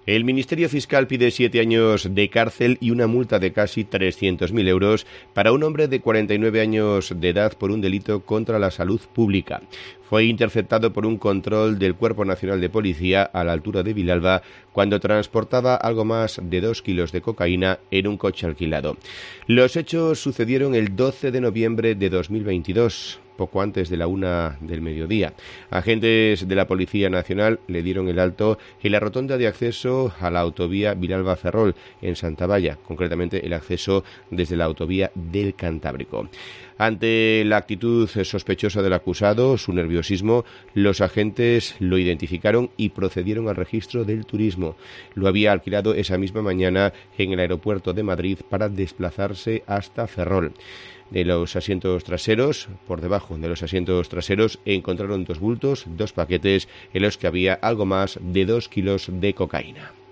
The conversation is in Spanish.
El Ministerio Fiscal pide 7 años de cárcel y una multa de casi 300.000 euros para un hombre de 49 años de edad por un delito contra la salud pública. Fue interceptado por un control del Cuerpo Nacional de Policía a la altura de Vilalba cuando transportaba algo más de 2 kilos de cocaína en un coche alquilado. Los hechos sucedieron el 12 de noviembre de 2022. Poco antes de la 1 del mediodía. Agentes de la Policía Nacional le dieron el alto en la rotonda de acceso a la autovía Vilalba-Ferrol, en Santavalla, concretamente el acceso desde la autovía del Cantábrico. Ante la actitud sospechosa del acusado, su nerviosismo, los agentes lo identificaron y procedieron al registro del turismo. Lo había alquilado esa misma mañana en el aeropuerto de Madrid para desplazarse hasta Ferrol. De los asientos traseros, por debajo de los asientos traseros, encontraron 2 bultos, 2 paquetes en los que había algo más de 2 kilos de cocaína.